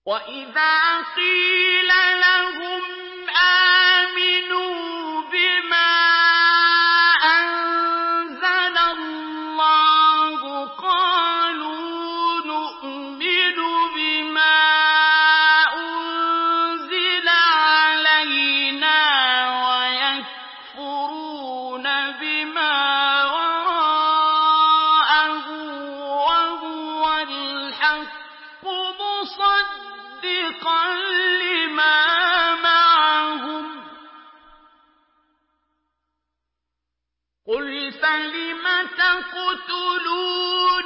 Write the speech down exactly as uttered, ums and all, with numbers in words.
وَإِذَا قِيلَ لَهُمْ آمِنُوا بِمَا أَنزَلَ اللَّهُ قَالُوا نُؤْمِنُ بِمَا أُنزِلَ عَلَيْنَا وَيَكْفُرُونَ بِمَا وَرَاءَهُ وَهُوَ الْحَقُّ مُصَدِّقًا لِّمَا مَعَهُمْ ۗ قُلْ فَلِمَ تَقْتُلُونَ